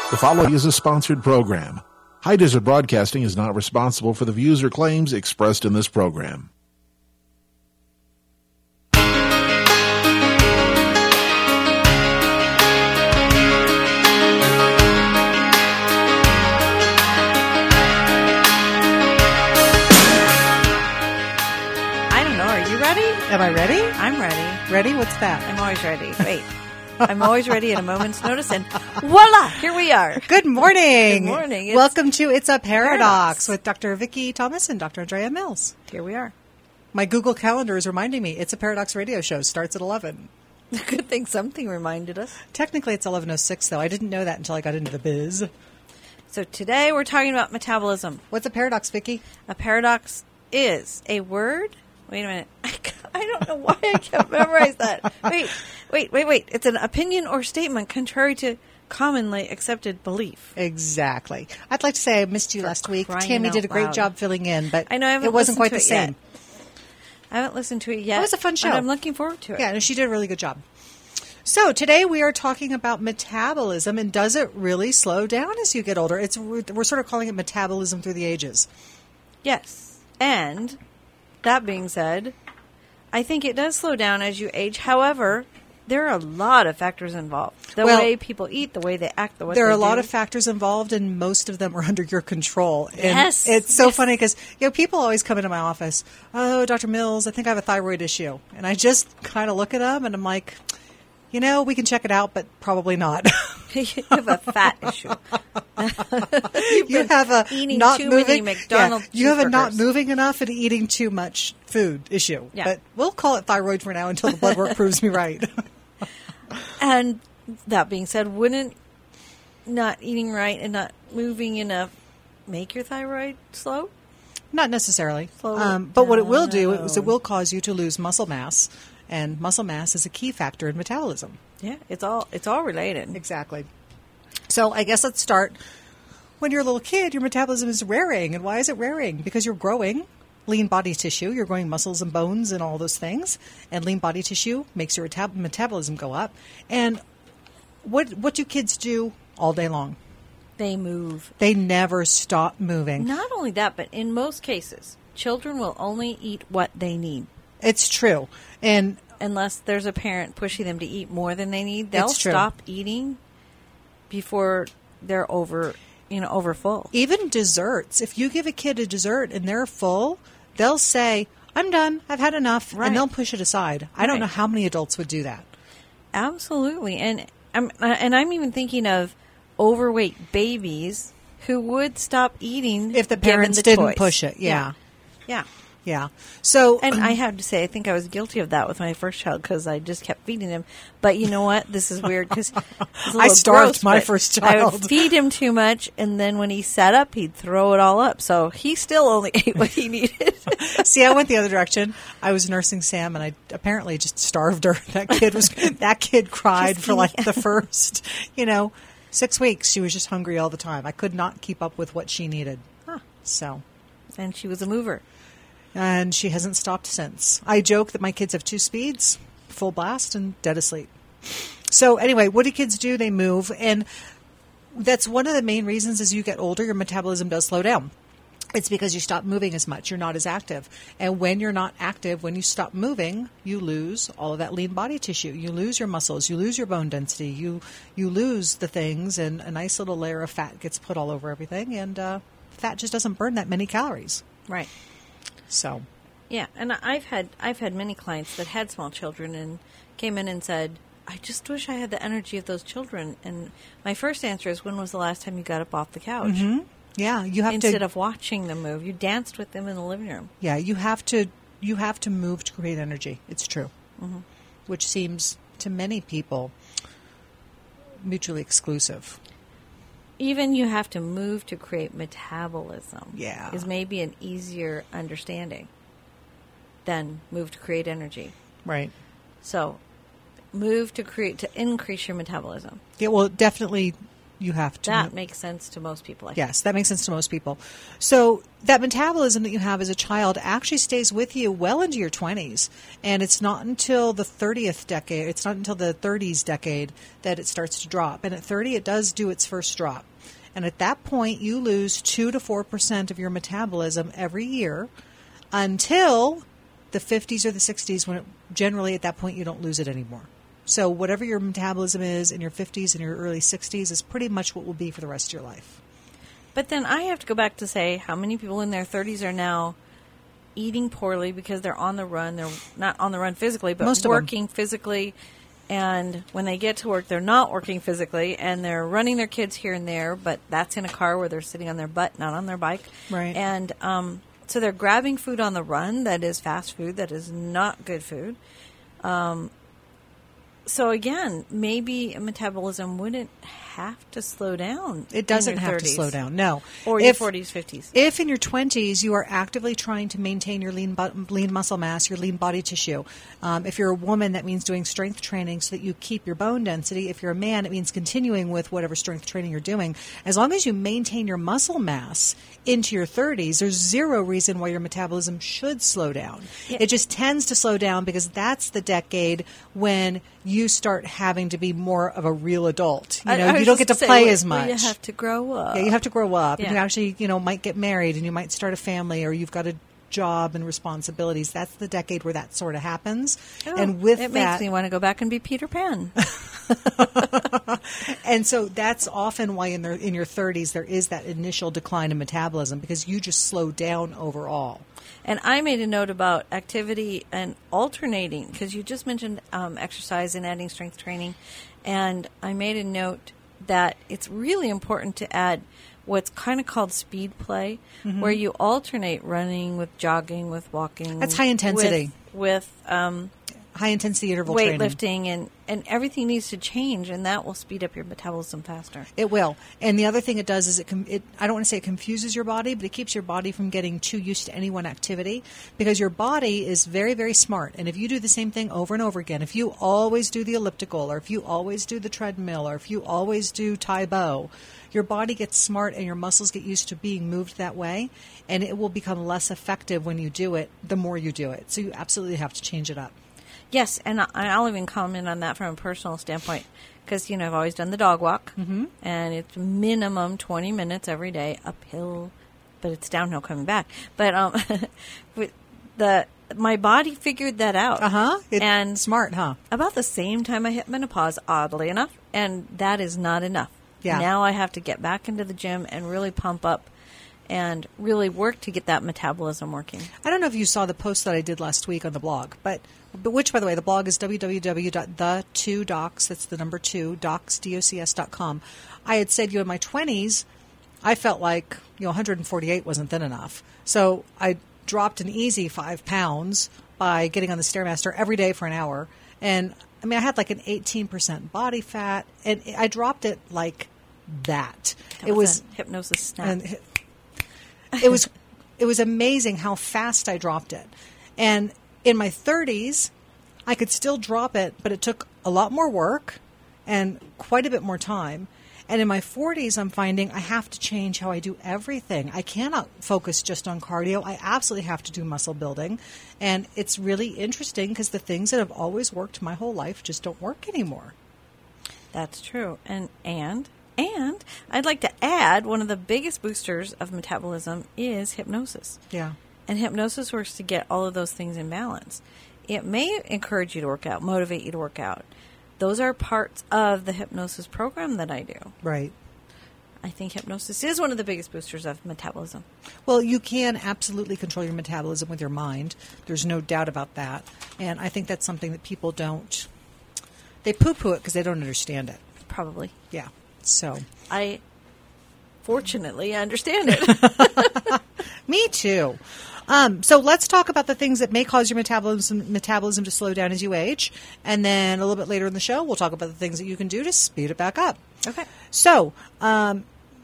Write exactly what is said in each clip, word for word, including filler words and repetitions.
The following is a sponsored program. High Desert Broadcasting is not responsible for the views or claims expressed in this program. Am I ready? I'm ready. Ready? What's that? I'm always ready. Wait. I'm always ready at a moment's notice, and voila, here we are. Good morning. Good morning. It's Welcome to It's a Paradox, Paradox with Doctor Vicki Thomas and Doctor Andrea Mills. Here we are. My Google Calendar is reminding me It's a Paradox radio show starts at eleven. Good thing something reminded us. Technically, it's eleven oh six, though. I didn't know that until I got into the biz. So today we're talking about metabolism. What's a paradox, Vicki? A paradox is a word. Wait a minute. I don't know why I can't memorize that. Wait, wait, wait, wait. It's an opinion or statement contrary to commonly accepted belief. Exactly. I'd like to say I missed you For last week. crying Tammy out did a great loud. job filling in, but I know I haven't it wasn't listened quite the to it same. yet. I haven't listened to it yet. It was a fun show. And I'm looking forward to it. Yeah, no, she did a really good job. So today we are talking about metabolism, and does it really slow down as you get older? It's we're sort of calling it metabolism through the ages. Yes. And that being said, I think it does slow down as you age. However, there are a lot of factors involved. The Well, way people eat, the way they act, the way There are they a lot do. of factors involved, and most of them are under your control. And Yes. it's so Yes. funny because you know people always come into my office. Oh, Doctor Mills, I think I have a thyroid issue, and I just kind of look at them and I'm like, you know, we can check it out, but probably not. You have a fat issue. You have a eating not too moving. many McDonald's yeah, you have a not cheeseburgers. moving enough and eating too much food issue. Yeah. But we'll call it thyroid for now until the blood work proves me right. And that being said, wouldn't not eating right and not moving enough make your thyroid slow? Not necessarily. Slow Um, it but what it will do down. is it will cause you to lose muscle mass, and muscle mass is a key factor in metabolism. Yeah, it's all it's all related. Exactly. So I guess let's start. When you're a little kid, your metabolism is raring. And why is it raring? Because you're growing lean body tissue. You're growing muscles and bones and all those things. And lean body tissue makes your metab- metabolism go up. And what what do kids do all day long? They move. They never stop moving. Not only that, but in most cases, children will only eat what they need. It's true. And Unless there's a parent pushing them to eat more than they need, they'll It's true. stop eating before they're over, you know, over full. even desserts, if you give a kid a dessert and they're full, they'll say, I'm done. I've had enough. Right. And they'll push it aside. I don't Right. know how many adults would do that. Absolutely, and I'm uh, and I'm even thinking of overweight babies who would stop eating If the given parents the didn't choice. push it. Yeah. yeah. Yeah. So, And I have to say, I think I was guilty of that with my first child because I just kept feeding him. But you know what? This is weird because I starved my first I would child. feed him too much, and then when he sat up, he'd throw it all up. So he still only ate what he needed. see, I went the other direction. I was nursing Sam, and I apparently just starved her. That kid was that kid cried Just for like eating. the first, you know, six weeks. She was just hungry all the time. I could not keep up with what she needed. Huh. So, And she was a mover. and she hasn't stopped since. I joke that my kids have two speeds: full blast and dead asleep. So anyway, what do kids do? They move, and that's one of the main reasons as you get older, your metabolism does slow down. It's because you stop moving as much. You're not as active. And when you're not active, when you stop moving, you lose all of that lean body tissue. You lose your muscles. You lose your bone density. You you lose the things, and a nice little layer of fat gets put all over everything, and uh, fat just doesn't burn that many calories. Right. So, Yeah, and I've had I've had many clients that had small children and came in and said, "I just wish I had the energy of those children." And my first answer is, "When was the last time you got up off the couch yeah, you have instead to of watching them move? You danced with them in the living room." Yeah, you have to you have to move to create energy. It's true. Mm-hmm. Which seems to many people mutually exclusive. Even you have to move to create metabolism. Yeah. Is maybe an easier understanding than move to create energy. Right. So, move to create to increase your metabolism. Yeah, well, definitely you have to. That move. makes sense to most people. I think. Yes, that makes sense to most people. So that metabolism that you have as a child actually stays with you well into your twenties. And it's not until the thirtieth decade, it's not until the thirties decade that it starts to drop. And at thirty, it does do its first drop. And at that point, you lose two to four percent of your metabolism every year until the fifties or the sixties, when it, generally at that point you don't lose it anymore. So whatever your metabolism is in your fifties and your early sixties is pretty much what will be for the rest of your life. But then I have to go back to say how many people in their thirties are now eating poorly because they're on the run. They're not on the run physically, but Most of working them. physically. And when they get to work, they're not working physically, and they're running their kids here and there, but that's in a car where they're sitting on their butt, not on their bike. Right. And um, so they're grabbing food on the run that is fast food, that is not good food. Um, so again, maybe metabolism wouldn't have to slow down. It doesn't in your have thirties. to slow down, no. Or your If- forties, fifties. If in your twenties you are actively trying to maintain your lean bu- lean muscle mass, your lean body tissue, um, if you're a woman, that means doing strength training so that you keep your bone density. If you're a man, it means continuing with whatever strength training you're doing. As long as you maintain your muscle mass into your thirties, there's zero reason why your metabolism should slow down. Yeah. It just tends to slow down because that's the decade when you start having to be more of a real adult. You I- know, I was you don't just get to gonna say, play well, as well, much. You have to grow up. Yeah, you have to grow up. And Yeah. you actually, you know, might get married and you might start a family or you've got a job and responsibilities. That's the decade where that sort of happens. Oh, and with it that, makes me want to go back and be Peter Pan. and so that's often why in their in your thirties there is that initial decline in metabolism because you just slow down overall. And I made a note about activity and alternating because you just mentioned um, exercise and adding strength training. And I made a note that it's really important to add what's kind of called speed play, Mm-hmm. where you alternate running with jogging, with walking. That's high intensity. With, with um, High intensity interval training. weightlifting, and, and everything needs to change, and that will speed up your metabolism faster. It will. And the other thing it does is it, com- it I don't want to say it confuses your body, but it keeps your body from getting too used to any one activity because your body is very, very smart. And if you do the same thing over and over again, if you always do the elliptical or if you always do the treadmill or if you always do Tai Bo, your body gets smart and your muscles get used to being moved that way. And it will become less effective when you do it the more you do it. So you absolutely have to change it up. Yes, and I- I'll even comment on that from a personal standpoint because, you know, I've always done the dog walk, mm-hmm. and it's minimum twenty minutes every day uphill, but it's downhill coming back. But um, with the my body figured that out. Uh-huh. It- and smart, huh? about the same time I hit menopause, oddly enough, and that is not enough. Yeah. Now I have to get back into the gym and really pump up and really work to get that metabolism working. I don't know if you saw the post that I did last week on the blog, but, but which, by the way, the blog is w w w dot the two docs, that's the number two, docs, D O C S dot com. I had said, you know, in my twenties, I felt like, you know, one hundred forty-eight wasn't thin enough. So I dropped an easy five pounds by getting on the Stairmaster every day for an hour. And, I mean, I had like an eighteen percent body fat, and I dropped it like that. That it was... a hypnosis snap. And it was it was amazing how fast I dropped it. And in my thirties, I could still drop it, but it took a lot more work and quite a bit more time. And in my forties, I'm finding I have to change how I do everything. I cannot focus just on cardio. I absolutely have to do muscle building. And it's really interesting because the things that have always worked my whole life just don't work anymore. That's true. And and and I'd like to add one of the biggest boosters of metabolism is hypnosis. Yeah. And hypnosis works to get all of those things in balance. It may encourage you to work out, motivate you to work out. Those are parts of the hypnosis program that I do. Right. I think hypnosis is one of the biggest boosters of metabolism. Well, you can absolutely control your metabolism with your mind. There's no doubt about that. And I think that's something that people don't, they poo-poo it because they don't understand it. Probably. Yeah. So. I fortunately understand it. Me too. Um, so let's talk about the things that may cause your metabolism metabolism to slow down as you age. And then a little bit later in the show, we'll talk about the things that you can do to speed it back up. Okay. So, um,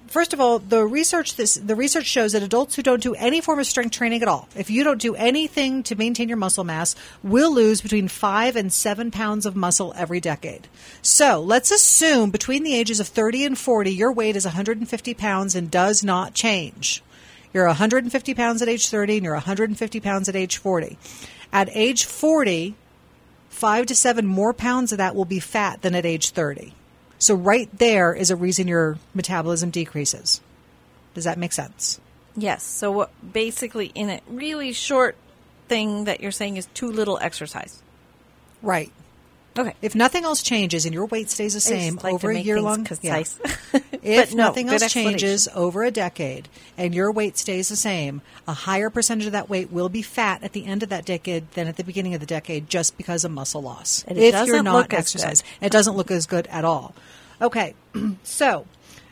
first of all, the research this the research shows that adults who don't do any form of strength training at all, if you don't do anything to maintain your muscle mass, will lose between five and seven pounds of muscle every decade. So let's assume between the ages of thirty and forty, your weight is one hundred fifty pounds and does not change. You're one hundred fifty pounds at age thirty, and you're one hundred fifty pounds at age forty. At age forty, five to seven more pounds of that will be fat than at age thirty. So right there is a reason your metabolism decreases. Does that make sense? Yes. So what, basically, in a really short thing that you're saying is too little exercise. Right. Okay. If nothing else changes and your weight stays the same like over a year long, concise. Yeah. If But no, nothing good else changes explanation. over a decade and your weight stays the same, a higher percentage of that weight will be fat at the end of that decade than at the beginning of the decade, just because of muscle loss. And it if doesn't you're not look as exercising, good. it doesn't look as good at all. Okay, so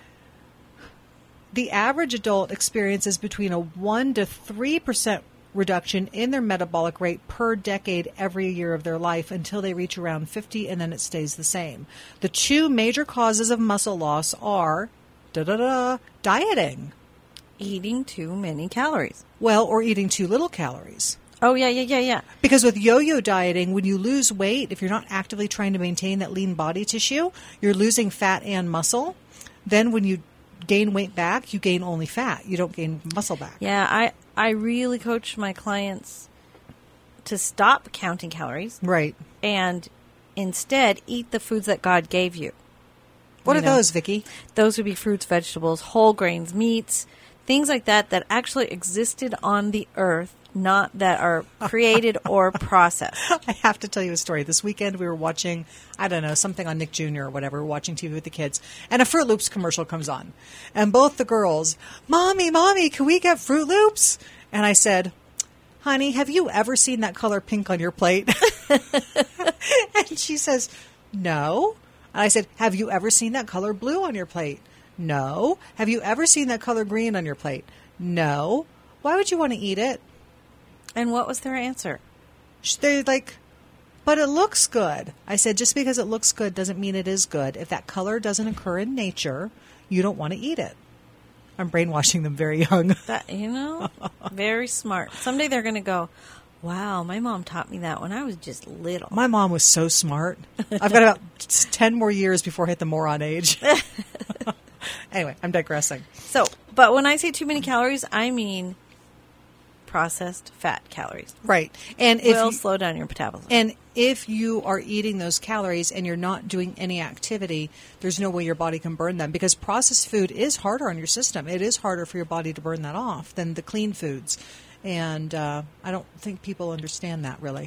the average adult experiences between a one to three percent reduction in their metabolic rate per decade every year of their life until they reach around fifty, and then it stays the same. The two major causes of muscle loss are da da da dieting, Eating too many calories. well, or eating too little calories. Oh, yeah, yeah, yeah, yeah. Because with yo-yo dieting, when you lose weight, if you're not actively trying to maintain that lean body tissue, you're losing fat and muscle. Then when you gain weight back, you gain only fat. You don't gain muscle back. Yeah, I, I really coach my clients to stop counting calories Right. and instead eat the foods that God gave you. What You are know, those, Vicky? Those would be fruits, vegetables, whole grains, meats, things like that that actually existed on the earth, not that are created or processed. I have to tell you a story. This weekend we were watching, I don't know, something on Nick Junior or whatever. We were watching T V with the kids, and a Fruit Loops commercial comes on. And both the girls, Mommy, Mommy, can we get Fruit Loops? And I said, honey, have you ever seen that color pink on your plate? And she says, no. And I said, have you ever seen that color blue on your plate? No. Have you ever seen that color green on your plate? No. Why would you want to eat it? And what was their answer? They're like, but it looks good. I said, just because it looks good doesn't mean it is good. If that color doesn't occur in nature, you don't want to eat it. I'm brainwashing them very young. That, you know, very smart. Someday they're going to go, wow, my mom taught me that when I was just little. My mom was so smart. I've got about ten more years before I hit the moron age. Anyway, I'm digressing. So, but when I say too many calories, I mean processed fat calories. Right. And if Will you, slow down your metabolism. and if you are eating those calories and you're not doing any activity, there's no way your body can burn them, because processed food is harder on your system. It is harder for your body to burn that off than the clean foods. And uh, I don't think people understand that really.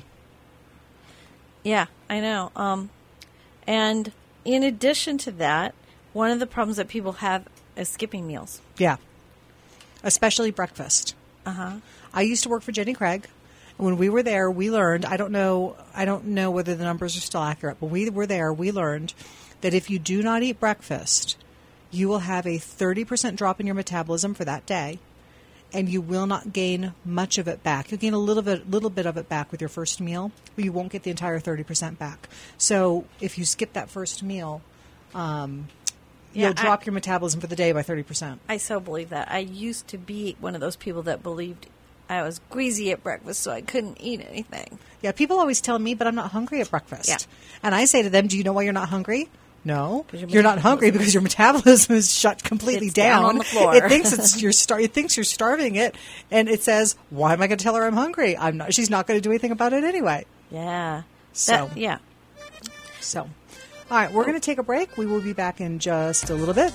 Yeah, I know. Um, and in addition to that, one of the problems that people have is skipping meals. Yeah. Especially breakfast. Uh-huh. I used to work for Jenny Craig. And when we were there, we learned, I don't know, I don't know whether the numbers are still accurate, but we were there, we learned that if you do not eat breakfast, you will have a thirty percent drop in your metabolism for that day, and you will not gain much of it back. You'll gain a little bit, little bit of it back with your first meal, but you won't get the entire thirty percent back. So if you skip that first meal, um, Yeah, you'll drop I- your metabolism for the day by thirty percent. I so believe that. I used to be one of those people that believed I was greasy at breakfast, so I couldn't eat anything. Yeah, people always tell me, but I'm not hungry at breakfast. Yeah. And I say to them, do you know why you're not hungry? No. 'Cause your You're not metabolism- hungry because your metabolism is shut completely It's down on the floor. It thinks it's you're star- it thinks you're starving it, and it says, why am I going to tell her I'm hungry? I'm not. She's not going to do anything about it anyway. Yeah. So- That- yeah. So, all right, we're going to take a break. We will be back in just a little bit.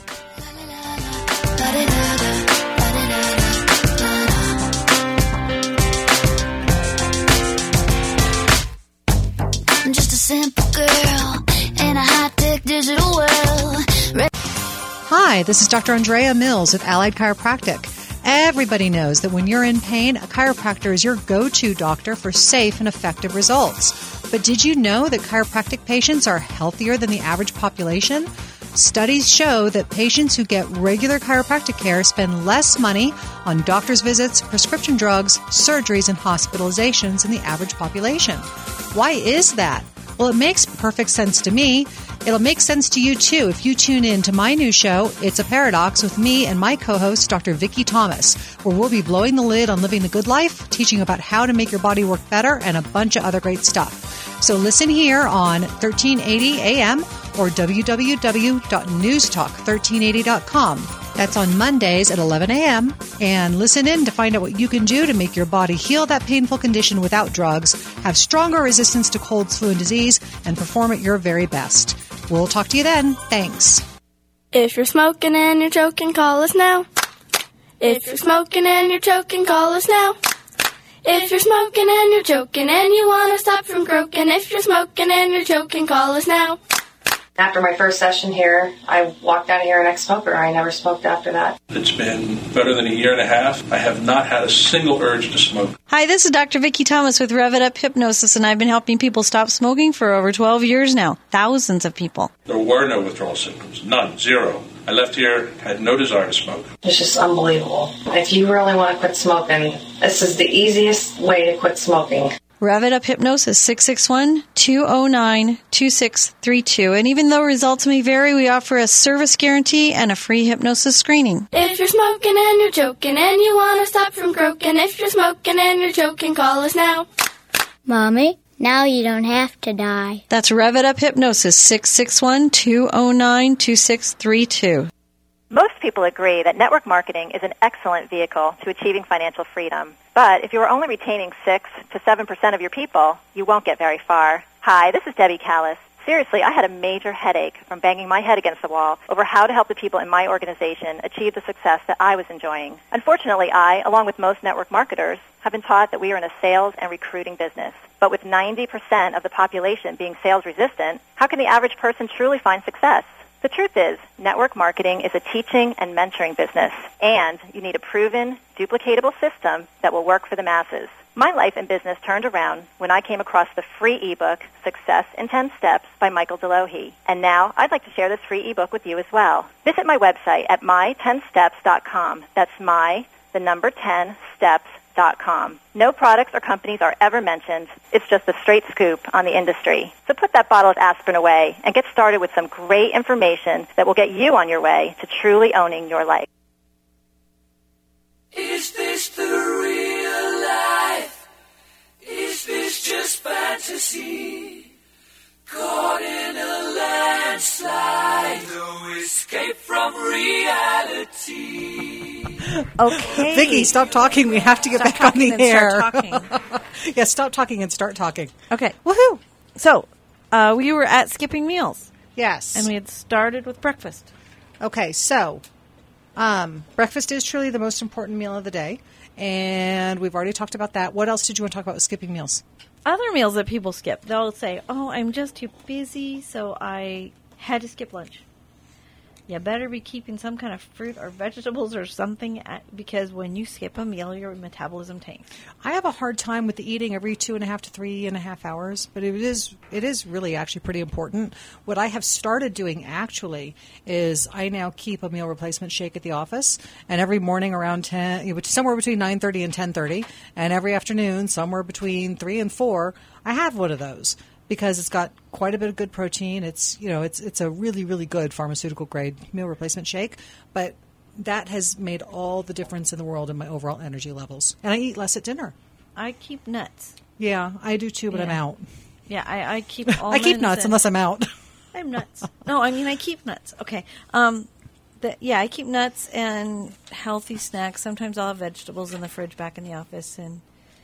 I'm just a simple girl in a high-tech digital world. Hi, this is Doctor Andrea Mills of Allied Chiropractic. Everybody knows that when you're in pain, a chiropractor is your go-to doctor for safe and effective results. But did you know that chiropractic patients are healthier than the average population? Studies show that patients who get regular chiropractic care spend less money on doctor's visits, prescription drugs, surgeries, and hospitalizations than the average population. Why is that? Well, it makes perfect sense to me. It'll make sense to you, too, if you tune in to my new show, It's a Paradox, with me and my co-host, Doctor Vicki Thomas, where we'll be blowing the lid on living the good life, teaching about how to make your body work better, and a bunch of other great stuff. So listen here on thirteen eighty A M or w w w dot news talk thirteen eighty dot com. That's on Mondays at eleven A M And listen in to find out what you can do to make your body heal that painful condition without drugs, have stronger resistance to colds, flu, and disease, and perform at your very best. We'll talk to you then. Thanks. If you're smoking and you're choking, call us now. If you're smoking and you're choking, call us now. If you're smoking and you're choking and you want to stop from croaking, if you're smoking and you're choking, call us now. After my first session here, I walked out of here an ex-smoker. I never smoked after that. It's been better than a year and a half. I have not had a single urge to smoke. Hi, this is Doctor Vicki Thomas with Rev It Up Hypnosis, and I've been helping people stop smoking for over twelve years now. Thousands of people. There were no withdrawal symptoms. None. Zero. I left here, had no desire to smoke. It's just unbelievable. If you really want to quit smoking, this is the easiest way to quit smoking. Rev It Up Hypnosis, six six one, two oh nine, two six three two. And even though results may vary, we offer a service guarantee and a free hypnosis screening. If you're smoking and you're choking and you want to stop from croaking, if you're smoking and you're choking, call us now. Mommy, now you don't have to die. That's Rev It Up Hypnosis, six six one, two oh nine, two six three two. Most people agree that network marketing is an excellent vehicle to achieving financial freedom. But if you are only retaining six to seven percent of your people, you won't get very far. Hi, this is Debbie Callis. Seriously, I had a major headache from banging my head against the wall over how to help the people in my organization achieve the success that I was enjoying. Unfortunately, I, along with most network marketers, have been taught that we are in a sales and recruiting business. But with ninety percent of the population being sales resistant, how can the average person truly find success? The truth is, network marketing is a teaching and mentoring business, and you need a proven, duplicatable system that will work for the masses. My life and business turned around when I came across the free ebook, Success in ten Steps by Michael Delohe. And now I'd like to share this free ebook with you as well. Visit my website at my ten steps dot com. That's my, the number ten, steps dot com. No products or companies are ever mentioned. It's just a straight scoop on the industry. So put that bottle of aspirin away and get started with some great information that will get you on your way to truly owning your life. Is this the real life? Is this just fantasy? Caught in a landslide, no escape from reality. Okay. Vicki, stop talking. We have to get Stop back on the talking and air. start talking. Yeah, stop talking and start talking. Okay. Woohoo! So, uh, we were at Skipping Meals, Yes. and we had started with breakfast. Okay, so um, breakfast is truly the most important meal of the day, and we've already talked about that. What else did you want to talk about with skipping meals? Other meals that people skip, they'll say, oh, I'm just too busy, so I had to skip lunch. You better be keeping some kind of fruit or vegetables or something at, because when you skip a meal, your metabolism tanks. I have a hard time with the eating every two and a half to three and a half hours, but it is it is really actually pretty important. What I have started doing actually is I now keep a meal replacement shake at the office, and every morning around ten, you know, somewhere between nine thirty and ten thirty, and every afternoon somewhere between three and four, I have one of those. Because it's got quite a bit of good protein. It's, you know, it's it's a really, really good pharmaceutical grade meal replacement shake. But that has made all the difference in the world in my overall energy levels. And I eat less at dinner. I keep nuts. Yeah, I do too, but Yeah. I'm out. Yeah, I, I keep I almonds. keep nuts and- unless I'm out. I'm nuts. No, I mean, I keep nuts. Okay. Um, the, yeah, I keep nuts and healthy snacks. Sometimes I'll have vegetables in the fridge back in the office. And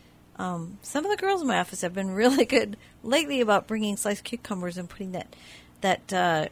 um, some of the girls in my office have been really good lately about bringing sliced cucumbers and putting that that uh,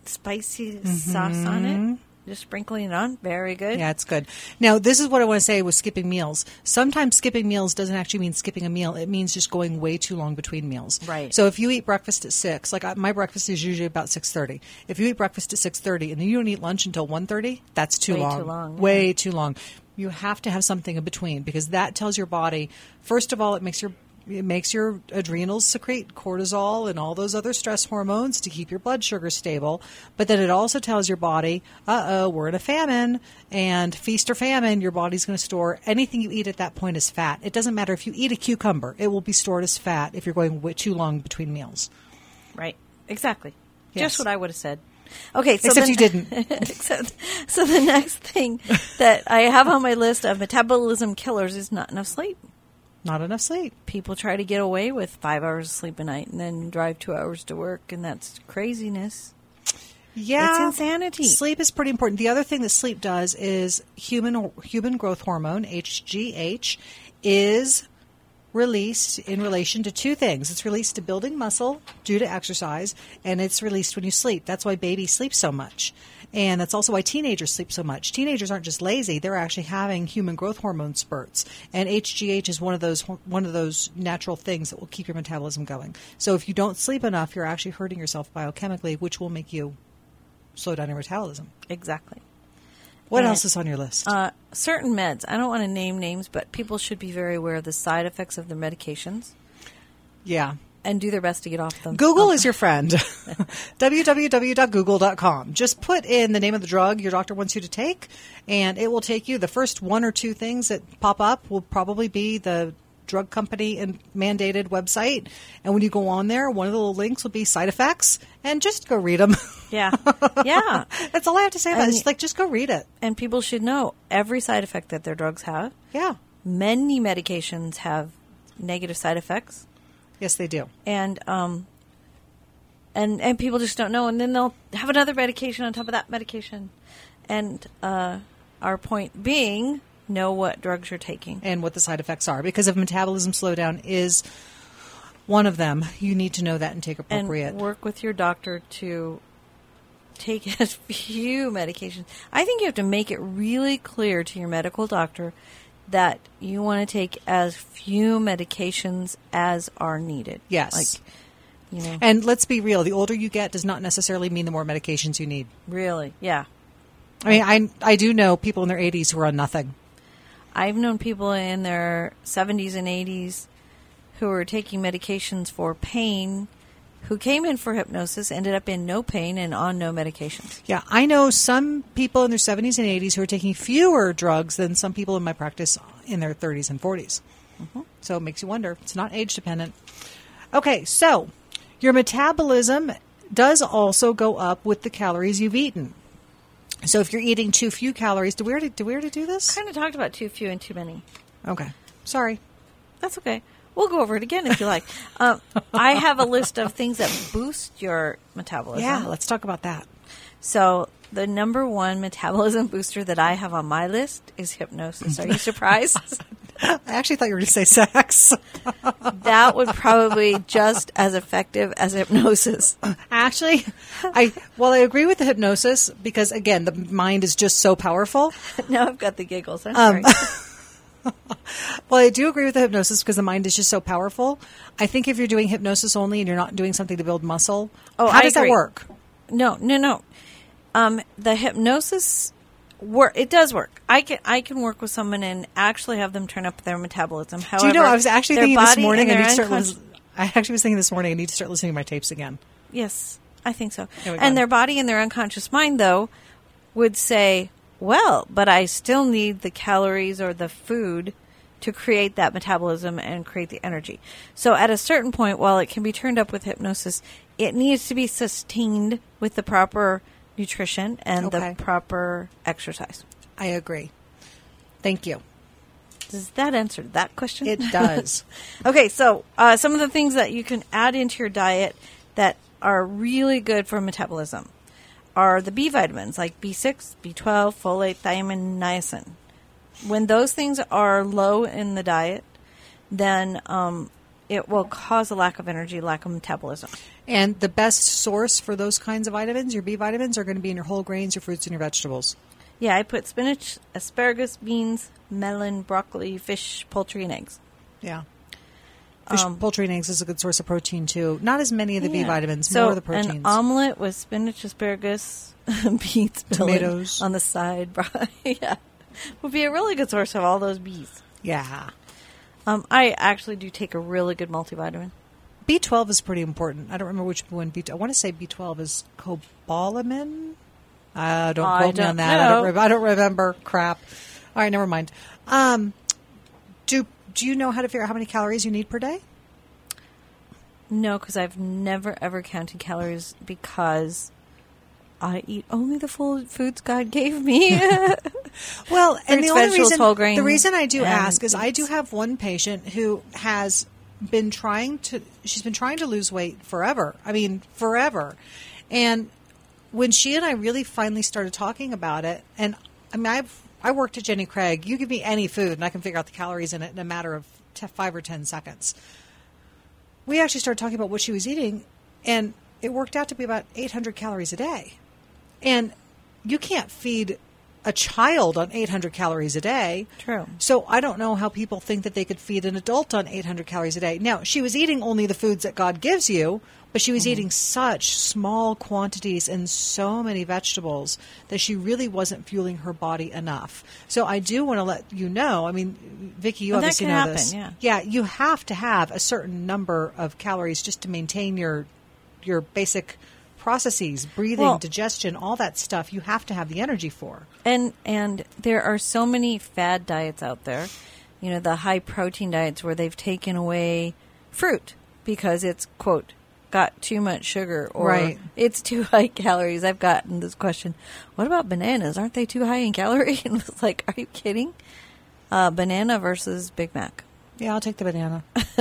spicy sauce on it. Just sprinkling it on. Very good. Yeah, it's good. Now, this is what I want to say with skipping meals. Sometimes skipping meals doesn't actually mean skipping a meal. It means just going way too long between meals. Right. So if you eat breakfast at six, like I, my breakfast is usually about six thirty. If you eat breakfast at six thirty and then you don't eat lunch until one thirty, that's too Way long. too long, Way yeah. too long. You have to have something in between because that tells your body, first of all, it makes your It makes your adrenals secrete cortisol and all those other stress hormones to keep your blood sugar stable. But then it also tells your body, uh-oh, we're in a famine. And feast or famine, your body's going to store anything you eat at that point as fat. It doesn't matter if you eat a cucumber. It will be stored as fat if you're going way too long between meals. Right. Exactly. Yes. Just what I would have said. Okay, so Except the, you didn't. except, so the next thing that I have on my list of metabolism killers is not enough sleep. Not enough sleep. People try to get away with five hours of sleep a night and then drive two hours to work, and that's craziness. Yeah. It's insanity. Sleep is pretty important. The other thing that sleep does is human human growth hormone, H G H, is released in relation to two things. It's released to building muscle due to exercise, and it's released when you sleep. That's why babies sleep so much. And that's also why teenagers sleep so much. Teenagers aren't just lazy; they're actually having human growth hormone spurts. And H G H is one of those one of those natural things that will keep your metabolism going. So if you don't sleep enough, you're actually hurting yourself biochemically, which will make you slow down your metabolism. Exactly. What And, else is on your list? Uh, certain meds. I don't want to name names, but people should be very aware of the side effects of their medications. Yeah. And do their best to get off them. Google is your friend. w w w dot google dot com. Just put in the name of the drug your doctor wants you to take, and it will take you. The first one or two things that pop up will probably be the drug company and mandated website. And when you go on there, one of the little links will be side effects, and just go read them. Yeah. Yeah. That's all I have to say about And- it. It's like, just go read it. And people should know every side effect that their drugs have. Yeah. Many medications have negative side effects. Yes, they do. And um, and and people just don't know. And then they'll have another medication on top of that medication. And uh, our point being, know what drugs you're taking. And what the side effects are. Because if metabolism slowdown is one of them, you need to know that and take appropriate. And work with your doctor to take as few medications. I think you have to make it really clear to your medical doctor that you want to take as few medications as are needed. Yes. Like, you know. And let's be real, the older you get does not necessarily mean the more medications you need. Really? Yeah. I mean, I, I do know people in their eighties who are on nothing. I've known people in their seventies and eighties who were taking medications for pain, who came in for hypnosis, ended up in no pain and on no medications. Yeah, I know some people in their seventies and eighties who are taking fewer drugs than some people in my practice in their thirties and forties. Mm-hmm. So it makes you wonder. It's not age dependent. Okay, so your metabolism does also go up with the calories you've eaten. So if you're eating too few calories, do we already, do we already do this? Kind of talked about too few and too many. Okay, sorry. That's okay. We'll go over it again if you like. Um, I have a list of things that boost your metabolism. Yeah, let's talk about that. So the number one metabolism booster that I have on my list is hypnosis. Are you surprised? I actually thought you were going to say sex. That would probably just as effective as hypnosis. Actually, I well, I agree with the hypnosis because, again, the mind is just so powerful. Now I've got the giggles. I'm Um, sorry. Well, I do agree with the hypnosis because the mind is just so powerful. I think if you're doing hypnosis only and you're not doing something to build muscle, Oh, how I does agree. that work? No, no, no. Um, the hypnosis work. It does work. I can I can work with someone and actually have them turn up their metabolism. However, do you know, I was actually their thinking this body morning, and I their need to start unconscious- lis- I actually was thinking this morning, I need to start listening to my tapes again. Yes, I think so. There we go. And their body and their unconscious mind, though, would say, well, but I still need the calories or the food to create that metabolism and create the energy. So at a certain point, while it can be turned up with hypnosis, it needs to be sustained with the proper nutrition and Okay. the proper exercise. I agree. Thank you. Does that answer that question? It does. Okay, so uh, some of the things that you can add into your diet that are really good for metabolism are the B vitamins like B six, B twelve, folate, thiamine, niacin. When those things are low in the diet, then um, it will cause a lack of energy, lack of metabolism. And the best source for those kinds of vitamins, your B vitamins, are going to be in your whole grains, your fruits, and your vegetables. Yeah, I put spinach, asparagus, beans, melon, broccoli, fish, poultry, and eggs. Yeah. Fish, Um, poultry, and eggs is a good source of protein, too. Not as many of the B Yeah. vitamins, so more of the proteins. An omelet with spinach, asparagus, beets, melon Tomatoes. on the side. Yeah, would be a really good source of all those B's. Yeah. Um, I actually do take a really good multivitamin. B twelve is pretty important. I don't remember which one. B. I want to say B twelve is cobalamin. Uh, don't I quote me don't on that. I don't, know. re- I don't remember. Crap. All right, never mind. Um, do Do you know how to figure out how many calories you need per day? No, because I've never, ever counted calories because I eat only the full foods God gave me. Well, and Fruits, the only vegetables, reason, whole grains, the reason I do and ask is I beets. do have one patient who has been trying to, she's been trying to lose weight forever. I mean, forever. And when she and I really finally started talking about it, and I mean, I've, I worked at Jenny Craig. You give me any food and I can figure out the calories in it in a matter of t- five or ten seconds. We actually started talking about what she was eating, and it worked out to be about eight hundred calories a day. And you can't feed a child on eight hundred calories a day. True. So I don't know how people think that they could feed an adult on eight hundred calories a day. Now, she was eating only the foods that God gives you, but she was Mm-hmm. eating such small quantities and so many vegetables that she really wasn't fueling her body enough. So I do want to let you know, I mean, Vicki, you And that obviously can know happen, this. yeah. Yeah, you have to have a certain number of calories just to maintain your your basic processes, breathing, Well- digestion, all that stuff you have to have the energy for. And and there are so many fad diets out there, you know, the high protein diets where they've taken away fruit because it's, quote, got too much sugar or Right. it's too high calories. I've gotten this question, what about bananas? Aren't they too high in calorie? And it's like, are you kidding? Uh, banana versus Big Mac. Yeah, I'll take the banana.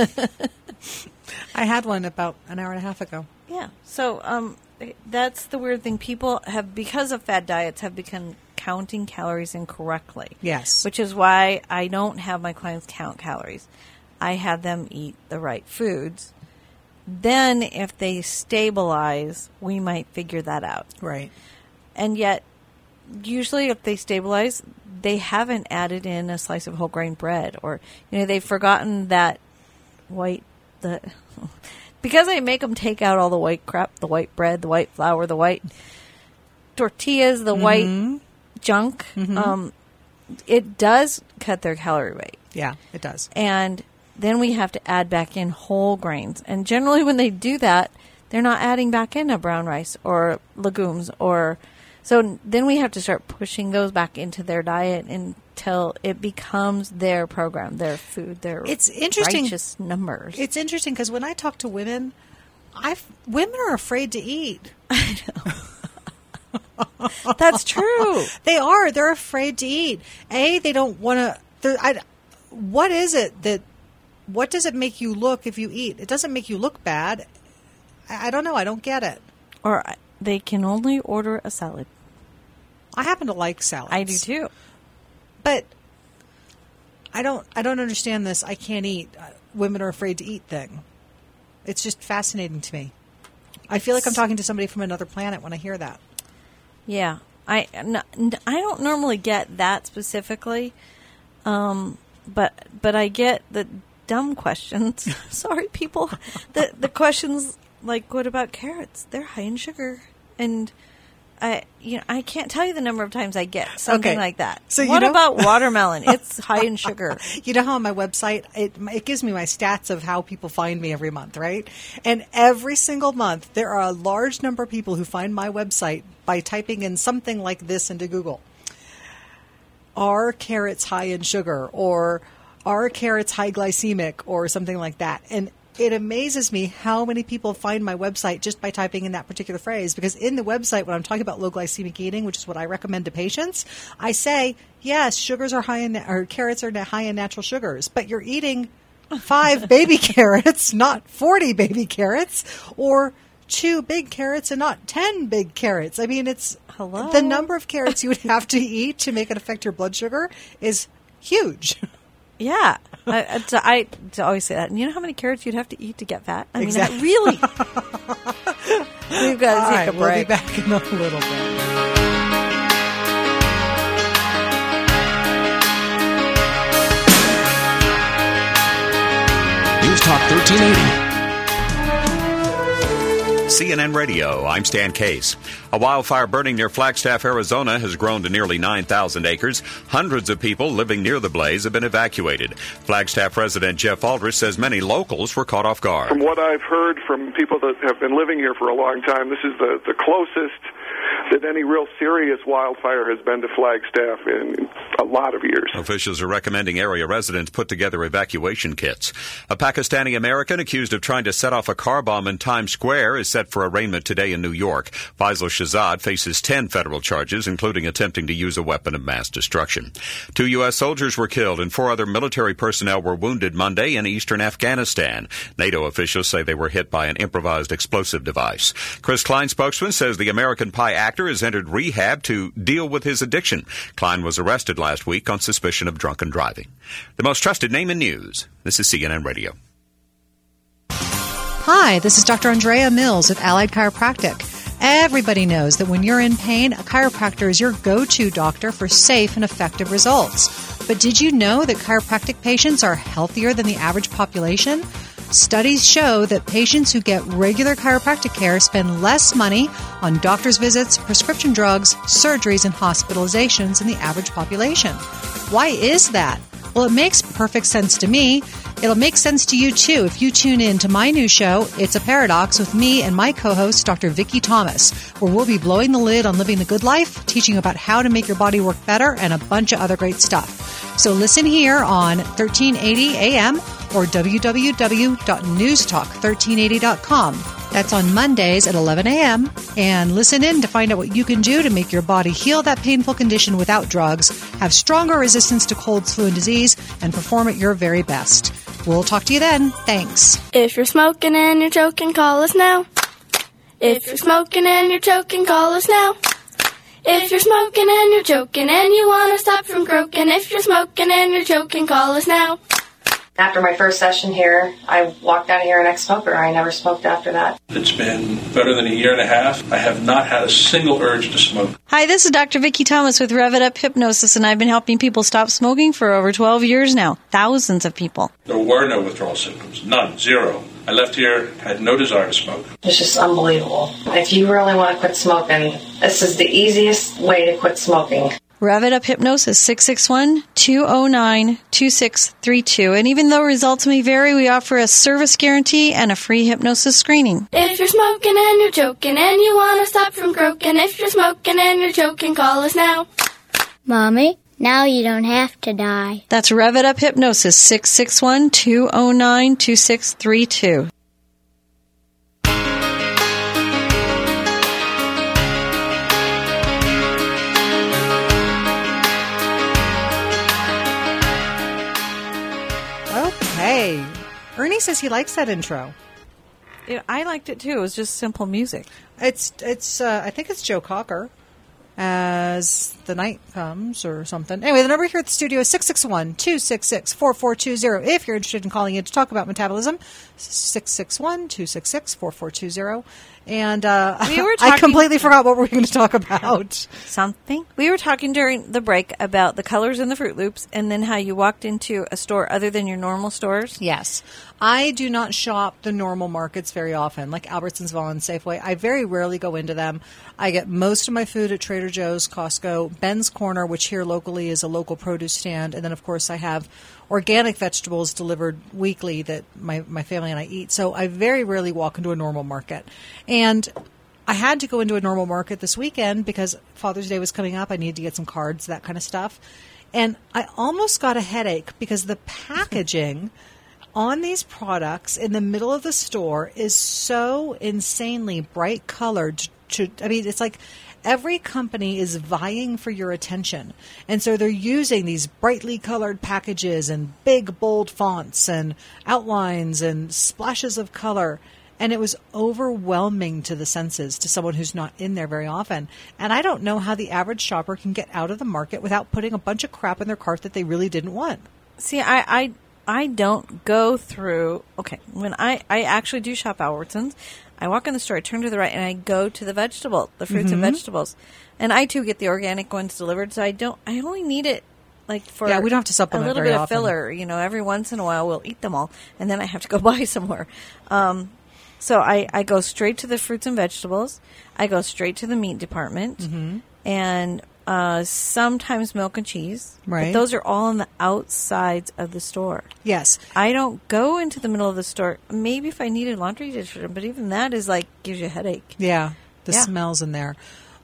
I had one about an hour and a half ago. Yeah. So um, that's the weird thing. People have, because of fad diets, have become counting calories incorrectly. Yes. Which is why I don't have my clients count calories. I have them eat the right foods. Then if they stabilize, we might figure that out. Right. And yet, usually if they stabilize, they haven't added in a slice of whole grain bread, or, you know, they've forgotten that white, the, because I make them take out all the white crap, the white bread, the white flour, the white tortillas, the Mhm. white junk, Mhm. um, it does cut their calorie weight. Yeah, it does. And then we have to add back in whole grains. And generally when they do that, they're not adding back in a brown rice or legumes or... So then we have to start pushing those back into their diet until it becomes their program, their food, their It's interesting. righteous numbers. It's interesting because when I talk to women, I women are afraid to eat. I know. That's true. They are. They're afraid to eat. A, they don't want to. What is it that? What does it make you look if you eat? It doesn't make you look bad. I, I don't know. I don't get it. Or they can only order a salad. I happen to like salads. I do too. But I don't. I don't understand this. I can't eat. Uh, women are afraid to eat thing. It's just fascinating to me. I feel like I'm talking to somebody from another planet when I hear that. Yeah, I n- n- I don't normally get that specifically, um, but but I get the dumb questions. Sorry, people. The the questions like, what about carrots? They're high in sugar, and I you know I can't tell you the number of times I get something Okay. like that. So you what know- about watermelon? It's high in sugar. You know how on my website, it, it gives me my stats of how people find me every month, right? And every single month, there are a large number of people who find my website by typing in something like this into Google. Are carrots high in sugar? Or are carrots high glycemic? Or something like that. And it amazes me how many people find my website just by typing in that particular phrase. Because in the website, when I'm talking about low glycemic eating, which is what I recommend to patients, I say, yes, sugars are high in, or carrots are high in natural sugars, but you're eating five baby carrots, not forty baby carrots, or two big carrots and not ten big carrots. I mean, it's Hello? the number of carrots you would have to eat to make it affect your blood sugar is huge. Yeah, I, I, I to always say that. And you know how many carrots you'd have to eat to get fat? I Exactly. mean, really. We've got to All take right, a we'll break. be back in a little bit. News Talk thirteen eighty. C N N Radio, I'm Stan Case. A wildfire burning near Flagstaff, Arizona has grown to nearly nine thousand acres. Hundreds of people living near the blaze have been evacuated. Flagstaff resident Jeff Aldrich says many locals were caught off guard. From what I've heard from people that have been living here for a long time, this is the, the closest that any real serious wildfire has been to Flagstaff in a lot of years. Officials are recommending area residents put together evacuation kits. A Pakistani American accused of trying to set off a car bomb in Times Square is set for arraignment today in New York. Faisal Shahzad faces ten federal charges, including attempting to use a weapon of mass destruction. Two U S soldiers were killed and four other military personnel were wounded Monday in eastern Afghanistan. NATO officials say they were hit by an improvised explosive device. Chris Klein, spokesman, says the American Pie actor has entered rehab to deal with his addiction. Klein was arrested last week on suspicion of drunken driving. The most trusted name in news. This is C N N Radio. Hi, this is Doctor Andrea Mills of Allied Chiropractic. Everybody knows that when you're in pain, a chiropractor is your go-to doctor for safe and effective results. But did you know that chiropractic patients are healthier than the average population? Studies show that patients who get regular chiropractic care spend less money on doctor's visits, prescription drugs, surgeries, and hospitalizations than the average population. Why is that? Well, it makes perfect sense to me. It'll make sense to you, too, if you tune in to my new show, It's a Paradox, with me and my co-host, Doctor Vicki Thomas, where we'll be blowing the lid on living the good life, teaching you about how to make your body work better, and a bunch of other great stuff. So listen here on thirteen eighty A M or w w w dot news talk thirteen eighty dot com. That's on Mondays at eleven A M And listen in to find out what you can do to make your body heal that painful condition without drugs, have stronger resistance to colds, flu, and disease, and perform at your very best. We'll talk to you then. Thanks. If you're smoking and you're choking, call us now. If you're smoking and you're choking, call us now. If you're smoking and you're choking and you want to stop from croaking, if you're smoking and you're choking, call us now. After my first session here, I walked out of here an ex-smoker. I never smoked after that. It's been better than a year and a half. I have not had a single urge to smoke. Hi, this is Doctor Vicki Thomas with Rev It Up Hypnosis, and I've been helping people stop smoking for over twelve years now. Thousands of people. There were no withdrawal symptoms. None. Zero. I left here, had no desire to smoke. It's just unbelievable. If you really want to quit smoking, this is the easiest way to quit smoking. Rev It Up Hypnosis, six six one, two oh nine, two six three two. And even though results may vary, we offer a service guarantee and a free hypnosis screening. If you're smoking and you're choking and you want to stop from croaking, if you're smoking and you're choking, call us now. Mommy, now you don't have to die. That's Rev It Up Hypnosis, six six one, two oh nine, two six three two. Hey, Ernie says he likes that intro. Yeah, I liked it too. It was just simple music. It's it's. Uh, I think it's Joe Cocker. As the night comes or something. Anyway, the number here at the studio is six six one, two six six, four four two zero. If you're interested in calling in to talk about metabolism, six six one, two six six, four four two zero. And uh, we were talking, I completely forgot what we were going to talk about. Something. We were talking during the break about the colors in the Fruit Loops and then how you walked into a store other than your normal stores. Yes. I do not shop the normal markets very often, like Albertsons, Vaughn, Safeway. I very rarely go into them. I get most of my food at Trader Joe's, Costco, Ben's Corner, which here locally is a local produce stand. And then, of course, I have organic vegetables delivered weekly that my, my family and I eat. So I very rarely walk into a normal market. And I had to go into a normal market this weekend because Father's Day was coming up. I needed to get some cards, that kind of stuff. And I almost got a headache because the packaging on these products in the middle of the store is so insanely bright colored. To, I mean, it's like every company is vying for your attention. And so they're using these brightly colored packages and big, bold fonts and outlines and splashes of color. And it was overwhelming to the senses, to someone who's not in there very often. And I don't know how the average shopper can get out of the market without putting a bunch of crap in their cart that they really didn't want. See, I... I I don't go through, okay, when I, I actually do shop Albertsons, I walk in the store, I turn to the right, and I go to the vegetable, the fruits Mm-hmm. and vegetables. And I, too, get the organic ones delivered, so I don't, I only need it, like, for Yeah, we don't have to supplement a little very bit of often. filler. You know, every once in a while we'll eat them all, and then I have to go buy some more. Um, so I, I go straight to the fruits and vegetables. I go straight to the meat department. Mm-hmm. And uh, sometimes milk and cheese. Right. But those are all on the outsides of the store. Yes. I don't go into the middle of the store. Maybe if I needed laundry detergent, but even that is like gives you a headache. Yeah, the Yeah. smells in there.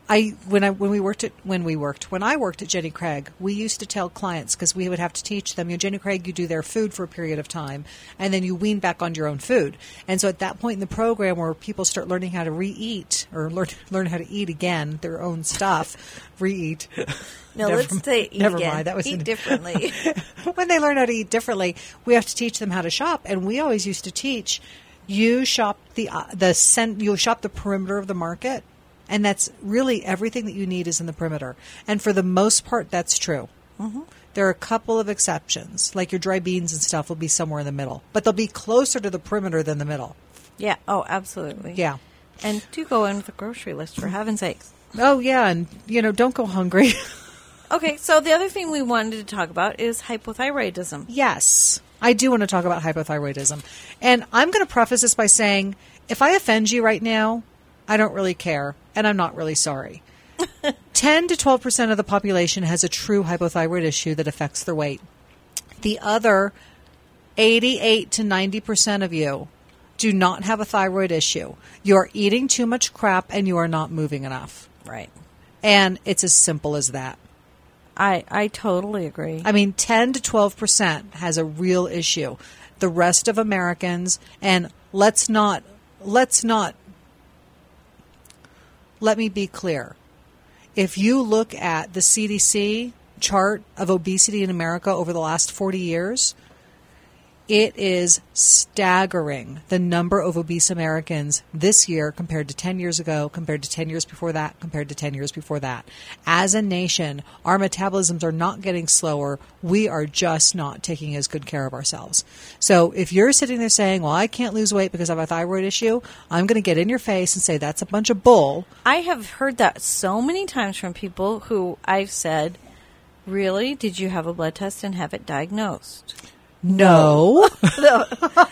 I when I when we worked at when we worked when I worked at Jenny Craig, we used to tell clients, because we would have to teach them, you know, Jenny Craig, you do their food for a period of time, and then you wean back on your own food. And so at that point in the program, where people start learning how to re-eat or learn learn how to eat again their own stuff, re-eat. No, never, let's say eat never again. mind. That was eat an, differently. When they learn how to eat differently, we have to teach them how to shop, and we always used to teach you shop the uh, the cent, you shop the perimeter of the market. And that's really everything that you need is in the perimeter. And for the most part, that's true. Mm-hmm. There are a couple of exceptions, like your dry beans and stuff will be somewhere in the middle. But they'll be closer to the perimeter than the middle. Yeah. Oh, absolutely. Yeah. And do go in with a grocery list, for heaven's sakes. Oh, yeah. And, you know, don't go hungry. Okay. So the other thing we wanted to talk about is hypothyroidism. Yes. I do want to talk about hypothyroidism. And I'm going to preface this by saying, if I offend you right now, I don't really care, and I'm not really sorry. ten to twelve percent of the population has a true hypothyroid issue that affects their weight. The other eighty-eight to ninety percent of you do not have a thyroid issue. You are eating too much crap and you are not moving enough. Right. And it's as simple as that. I, I totally agree. I mean, ten to twelve percent has a real issue. The rest of Americans, and let's not, let's not, let me be clear. If you look at the C D C chart of obesity in America over the last forty years, it is staggering, the number of obese Americans this year compared to ten years ago, compared to ten years before that, compared to ten years before that. As a nation, our metabolisms are not getting slower. We are just not taking as good care of ourselves. So if you're sitting there saying, well, I can't lose weight because I have a thyroid issue, I'm going to get in your face and say that's a bunch of bull. I have heard that so many times from people who I've said, really, did you have a blood test and have it diagnosed? No. no.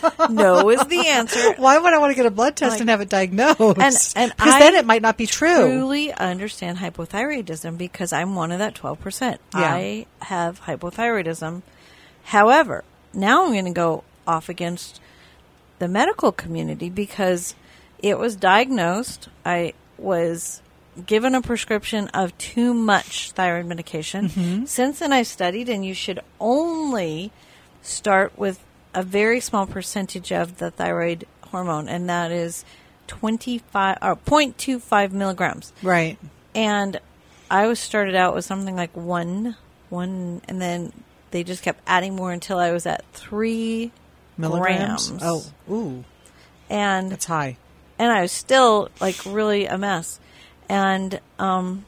No is the answer. Why would I want to get a blood test like, and have it diagnosed? And, and because then it might not be true. I truly understand hypothyroidism because I'm one of that twelve percent. Yeah. I have hypothyroidism. However, now I'm going to go off against the medical community because it was diagnosed. I was given a prescription of too much thyroid medication. Mm-hmm. Since then, I've studied, and you should only start with a very small percentage of the thyroid hormone, and that is twenty-five or zero point two five milligrams. Right. And I was started out with something like one, one, and then they just kept adding more until I was at three milligrams. grams. Oh, ooh, and that's high. And I was still like really a mess, and um,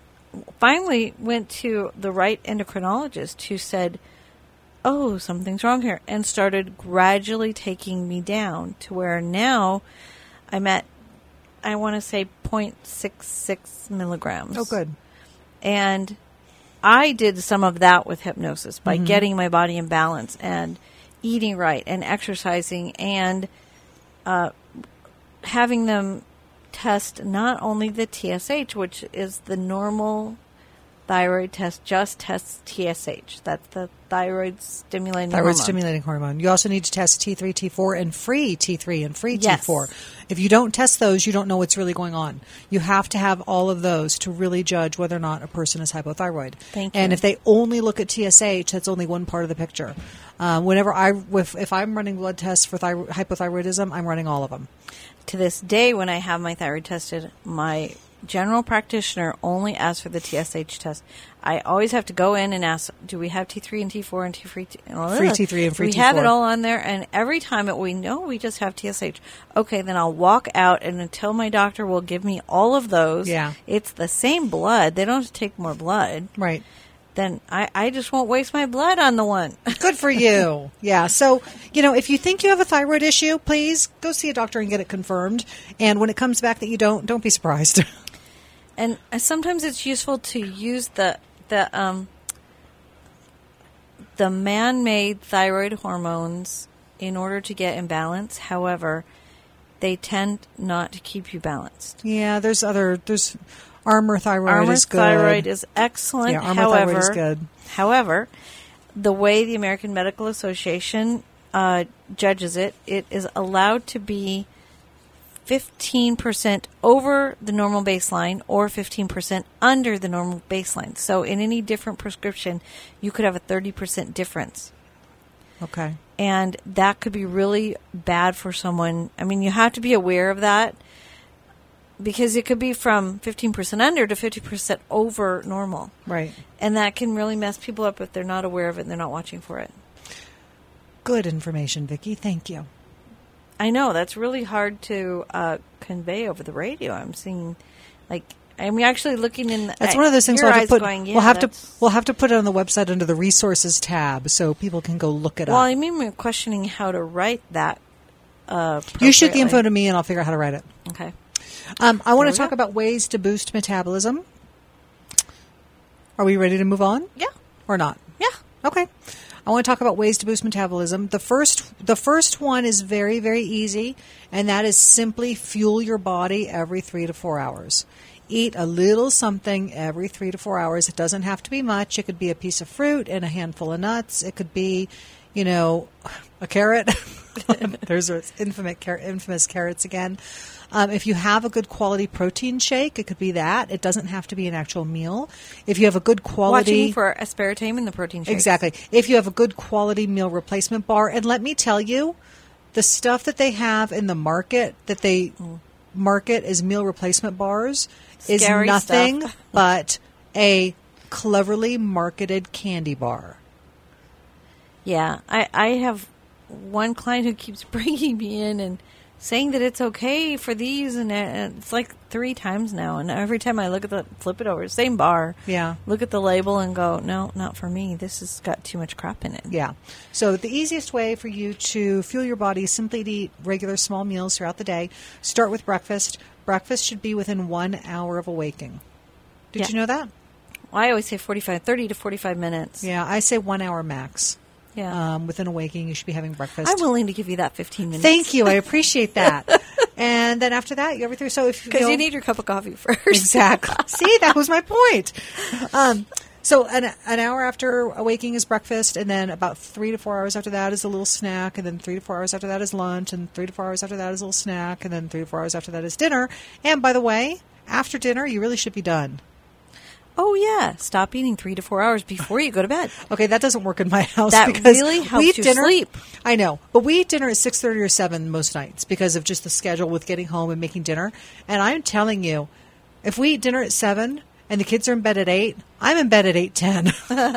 finally went to the right endocrinologist who said, oh, something's wrong here, and started gradually taking me down to where now I'm at, I want to say, zero point six six milligrams. Oh, good. And I did some of that with hypnosis by Mm-hmm. getting my body in balance and eating right and exercising and uh, having them test not only the T S H, which is the normal thyroid test, just tests T S H. That's the thyroid stimulating thyroid hormone. stimulating hormone. You also need to test T three, T four, and free T three and free Yes. T four. If you don't test those, you don't know what's really going on. You have to have all of those to really judge whether or not a person is hypothyroid. Thank you. And if they only look at T S H, that's only one part of the picture. Um, whenever I, if, if I'm running blood tests for thyro- hypothyroidism, I'm running all of them. To this day, when I have my thyroid tested, my general practitioner only asks for the T S H test. I always have to go in and ask, do we have T three and T four and T free T Free T three and free we T four. have it all on there, and every time it, we know we just have T S H. Okay, then I'll walk out, and until my doctor will give me all of those, Yeah. it's the same blood. They don't have to take more blood. Right. Then I, I just won't waste my blood on the one. Good for you. Yeah. So, you know, if you think you have a thyroid issue, please go see a doctor and get it confirmed. And when it comes back that you don't, don't be surprised. And uh, sometimes it's useful to use the the um, the man-made thyroid hormones in order to get in balance. However, they tend not to keep you balanced. Yeah, there's other, there's Armour thyroid Armour is good. thyroid is excellent. Yeah, Armour however, thyroid is good. However, the way the American Medical Association uh, judges it, it is allowed to be fifteen percent over the normal baseline or fifteen percent under the normal baseline. So in any different prescription, you could have a thirty percent difference. Okay. And that could be really bad for someone. I mean, you have to be aware of that because it could be from fifteen percent under to fifty percent over normal. Right. And that can really mess people up if they're not aware of it and they're not watching for it. Good information, Vicki. Thank you. I know. That's really hard to uh, convey over the radio. I'm seeing, like, I'm actually looking in. That's one of those things your we'll have eyes to put. going, yeah, we'll have to that's- we'll have to put it on the website under the resources tab so people can go look it Well, up. I mean, we're questioning how to write that. Uh, You shoot the info appropriately. to me, and I'll figure out how to write it. Okay. Um, I want There to we talk go. about ways to boost metabolism. Are we ready to move on? Yeah. Or not? Yeah. Okay. I want to talk about ways to boost metabolism. The first, the first one is very, very easy, and that is simply fuel your body every three to four hours. Eat a little something every three to four hours. It doesn't have to be much. It could be a piece of fruit and a handful of nuts. It could be, you know, a carrot. There's those infamous, car- infamous carrots again. Um, if you have a good quality protein shake, it could be that. It doesn't have to be an actual meal. If you have a good quality... Watching for aspartame in the protein shakes. Exactly. If you have a good quality meal replacement bar, and let me tell you, the stuff that they have in the market that they market as meal replacement bars is Scary nothing stuff. but a cleverly marketed candy bar. Yeah, I, I have one client who keeps bringing me in and saying that it's okay for these, and it- it's like three times now. And every time I look at the, flip it over, same bar. Yeah. Look at the label and go, no, not for me. This has got too much crap in it. Yeah. So the easiest way for you to fuel your body is simply to eat regular small meals throughout the day. Start with breakfast. Breakfast should be within one hour of awaking. Did Yeah. you know that? Well, I always say forty-five, thirty to forty-five minutes. Yeah, I say one hour max. Yeah. Um, within awaking, you should be having breakfast. I'm willing to give you that fifteen minutes. Thank you. I appreciate that. And then after that, you everything. So if Because know- you need your cup of coffee first. Exactly. See, that was my point. Um, so an, an hour after awaking is breakfast, and then about three to four hours after that is a little snack, and then three to four hours after that is lunch, and three to four hours after that is a little snack, and then three to four hours after that is dinner. And by the way, after dinner, you really should be done. Oh, yeah. Stop eating three to four hours before you go to bed. Okay, that doesn't work in my house. That because really we helps eat you dinner, sleep. I know, but we eat dinner at six thirty or seven most nights because of just the schedule with getting home and making dinner. And I'm telling you, if we eat dinner at seven and the kids are in bed at eight, I'm in bed at eight ten.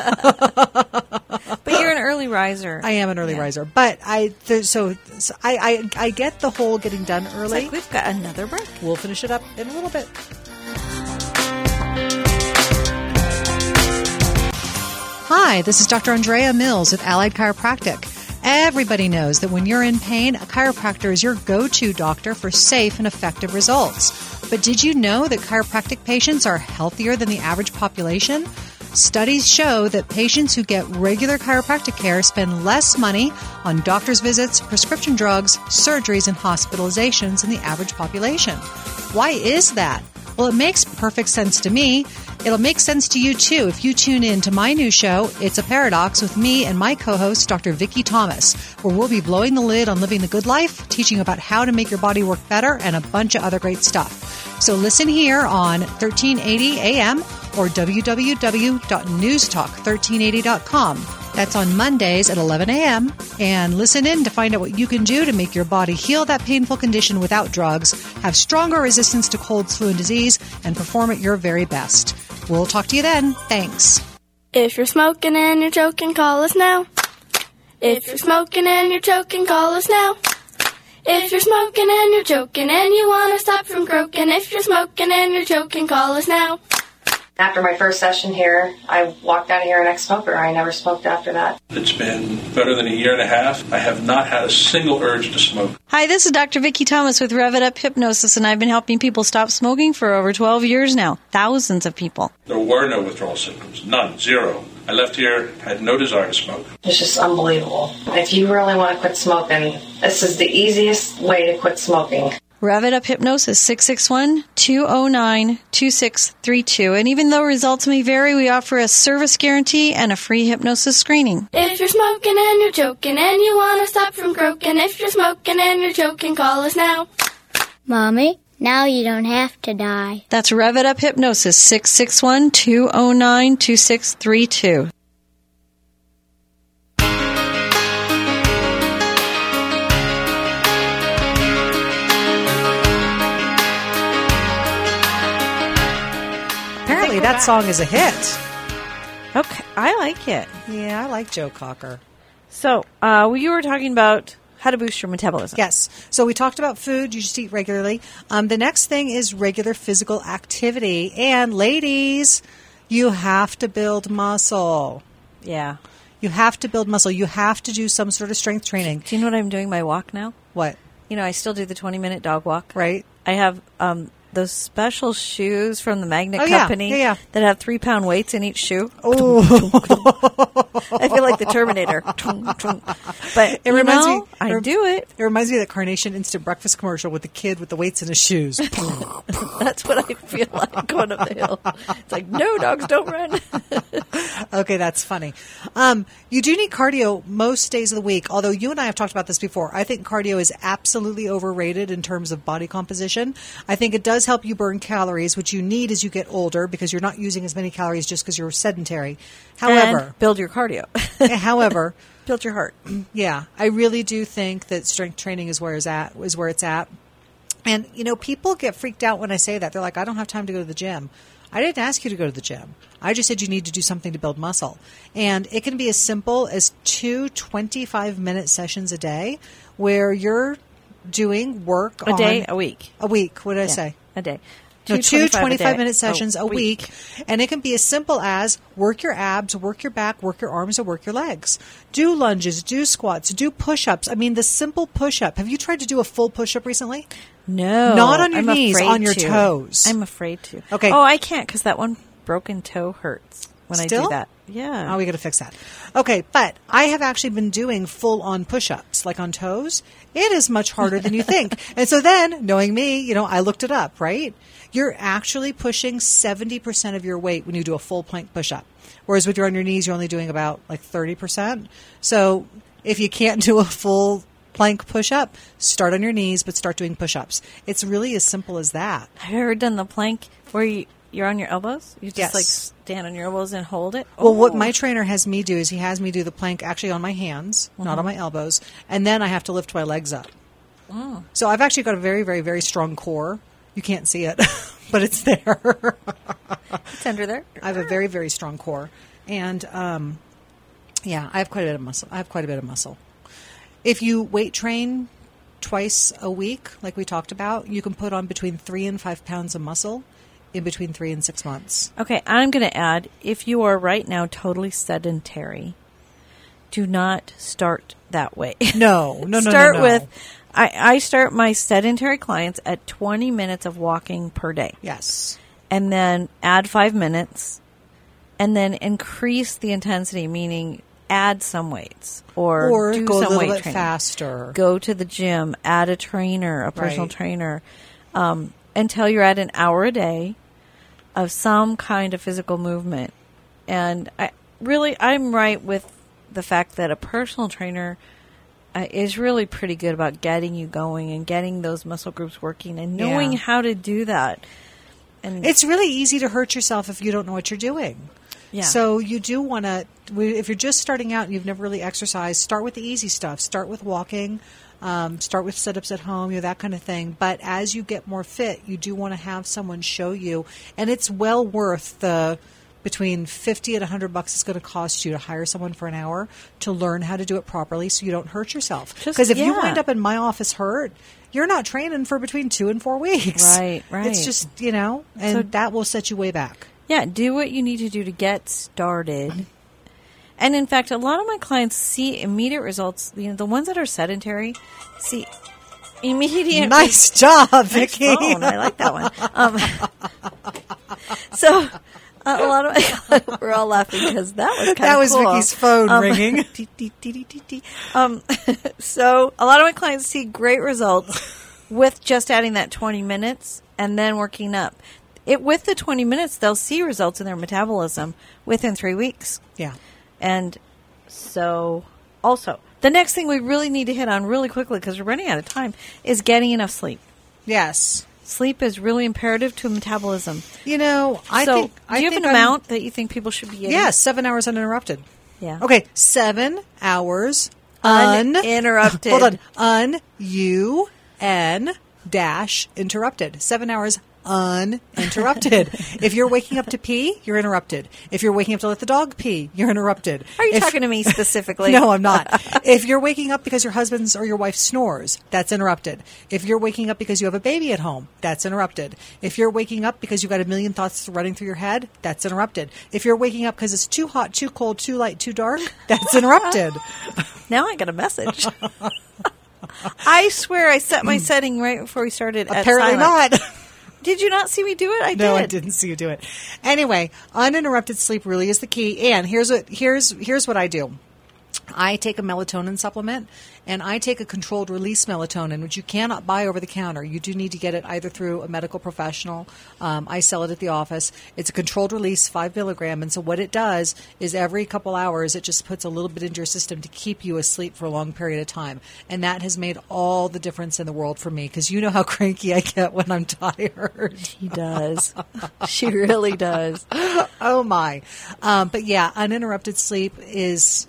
But you're an early riser. I am an early Yeah. riser, but I th- so, so I, I I get the whole getting done It's early. like we've got another break. We'll finish it up in a little bit. Hi, this is Doctor Andrea Mills with Allied Chiropractic. Everybody knows that when you're in pain, a chiropractor is your go-to doctor for safe and effective results. But did you know that chiropractic patients are healthier than the average population? Studies show that patients who get regular chiropractic care spend less money on doctor's visits, prescription drugs, surgeries, and hospitalizations than the average population. Why is that? Well, it makes perfect sense to me. It'll make sense to you, too, if you tune in to my new show, It's a Paradox, with me and my co-host, Doctor Vicki Thomas, where we'll be blowing the lid on living the good life, teaching about how to make your body work better, and a bunch of other great stuff. So listen here on thirteen eighty A M or w w w dot news talk thirteen eighty dot com. That's on Mondays at eleven A M And listen in to find out what you can do to make your body heal that painful condition without drugs, have stronger resistance to colds, flu, and disease, and perform at your very best. We'll talk to you then. Thanks. If you're smoking and you're choking, call us now. If you're smoking and you're choking, call us now. If you're smoking and you're choking and you want to stop from croaking, if you're smoking and you're choking, call us now. After my first session here, I walked out of here an ex-smoker. I never smoked after that. It's been better than a year and a half. I have not had a single urge to smoke. Hi, this is Doctor Vicki Thomas with Rev It Up Hypnosis, and I've been helping people stop smoking for over twelve years now. Thousands of people. There were no withdrawal symptoms. None. Zero. I left here, had no desire to smoke. It's just unbelievable. If you really want to quit smoking, this is the easiest way to quit smoking. Rev It Up Hypnosis, six six one, two oh nine, two six three two. And even though results may vary, we offer a service guarantee and a free hypnosis screening. If you're smoking and you're choking and you want to stop from croaking, if you're smoking and you're choking, call us now. Mommy, now you don't have to die. That's Rev It Up Hypnosis, six six one, two oh nine, two six three two. Apparently that song is a hit. Okay, I like it. Yeah, I like Joe Cocker. So, uh, you were talking about how to boost your metabolism. Yes. So we talked about food. You just eat regularly. Um, the next thing is regular physical activity. And ladies, you have to build muscle. Yeah. You have to build muscle. You have to do some sort of strength training. Do you know what I'm doing my walk now? What? You know, I still do the twenty-minute dog walk. Right. I have um, those special shoes from the Magnet Oh, yeah. Company Yeah, yeah. that have three-pound weights in each shoe. Oh. I feel like the Terminator. But, It reminds know, me. I it, do it. It reminds me of that Carnation Instant Breakfast commercial with the kid with the weights in his shoes. That's what I feel like going up the hill. It's like, no, dogs don't run. Okay, that's funny. Um, you do need cardio most days of the week, although you and I have talked about this before. I think cardio is absolutely overrated in terms of body composition. I think it does help you burn calories, which you need as you get older because you're not using as many calories just because you're sedentary. However, And build your cardio. however, build your heart. Yeah, I really do think that strength training is where is at is where it's at. And you know, people get freaked out when I say that. They're like, "I don't have time to go to the gym." I didn't ask you to go to the gym. I just said you need to do something to build muscle. And it can be as simple as two twenty-five minute sessions a day where you're doing work A on day, a week. A week. What did I Yeah, say? a day. No, two twenty-five twenty-five a minute day. sessions Oh, a week. And it can be as simple as work your abs, work your back, work your arms, or work your legs. Do lunges, do squats, do push-ups. I mean, the simple push-up. Have you tried to do a full push-up recently? No. Not on your I'm knees, afraid on your to. toes. I'm afraid to. Okay. Oh, I can't because that one broken toe hurts when I Still? do that. Yeah. Oh, we got to fix that. Okay, but I have actually been doing full-on push-ups, like on toes. It is much harder than you think. And so then, knowing me, you know, I looked it up, right? You're actually pushing seventy percent of your weight when you do a full plank push-up. Whereas with your on your knees, you're only doing about like thirty percent. So if you can't do a full plank push-up, start on your knees, but start doing push-ups. It's really as simple as that. Have you ever done the plank where you, you're on your elbows? You just Yes. like stand on your elbows and hold it? Well, what Oh. my trainer has me do is he has me do the plank actually on my hands, not on my elbows, and then I have to lift my legs up. Oh. So I've actually got a very, very, very strong core. You can't see it, but it's there. It's under there. I have a very, very strong core, and um, yeah, I have quite a bit of muscle. I have quite a bit of muscle. If you weight train twice a week, like we talked about, you can put on between three and five pounds of muscle in between three and six months. Okay, I'm going to add, if you are right now totally sedentary, do not start that way. No, no, no, Start no, no. with, I, I start my sedentary clients at twenty minutes of walking per day. Yes. And then add five minutes, and then increase the intensity, meaning add some weights or, Or do go a some little weight bit training. faster. Go to the gym, add a trainer, a personal Right. trainer, um, until you're at an hour a day of some kind of physical movement. And I really, I'm right with the fact that a personal trainer uh, is really pretty good about getting you going and getting those muscle groups working and knowing Yeah. how to do that. And It's really easy to hurt yourself if you don't know what you're doing. Yeah. So you do want to, if you're just starting out and you've never really exercised, start with the easy stuff. Start with walking. Um, start with sit-ups at home, you know, that kind of thing. But as you get more fit, you do want to have someone show you. And it's well worth the between fifty and one hundred bucks it's going to cost you to hire someone for an hour to learn how to do it properly so you don't hurt yourself. Just- Because if you yeah. wind up in my office hurt, you're not training for between two and four weeks. Right, right. It's just, you know, and So- that will set you way back. Yeah, do what you need to do to get started. And in fact, a lot of my clients see immediate results. You know, the ones that are sedentary see immediate. Nice job, Nice Vicky. phone. I like that one. Um, so uh, a lot of my, we're all laughing because that was kind of That was cool. Vicky's phone Um, ringing. dee, dee, dee, dee, dee, dee. Um, so a lot of my clients see great results with just adding that twenty minutes and then working up. It with the twenty minutes, they'll see results in their metabolism within three weeks. Yeah. And so, also, the next thing we really need to hit on really quickly, because we're running out of time, is getting enough sleep. Yes. Sleep is really imperative to metabolism. You know, I so, think... do I you have think an I'm- amount that you think people should be getting? Yes, seven hours uninterrupted. Yeah. Okay, seven hours un- Uninterrupted. Hold on. Un, U, N, dash, interrupted. Seven hours uninterrupted. If you're waking up to pee, you're interrupted. If you're waking up to let the dog pee, you're interrupted. Are you If- talking to me specifically? No, I'm not. If you're waking up because your husband's or your wife snores, that's interrupted. If you're waking up because you have a baby at home, that's interrupted. If you're waking up because you've got a million thoughts running through your head, that's interrupted. If you're waking up because it's too hot, too cold, too light, too dark, that's interrupted. Now I got a message. I swear I set my setting right before we started. at Apparently silent. not. Did you not see me do it? I No, did. I didn't see you do it. Anyway, uninterrupted sleep really is the key. And here's what here's here's what I do. I take a melatonin supplement, and I take a controlled release melatonin, which you cannot buy over the counter. You do need to get it either through a medical professional. Um, I sell it at the office. It's a controlled release, five milligram, and so what it does is every couple hours it just puts a little bit into your system to keep you asleep for a long period of time, and that has made all the difference in the world for me because you know how cranky I get when I'm tired. She does. She really does. Oh my! Um, but yeah, uninterrupted sleep is.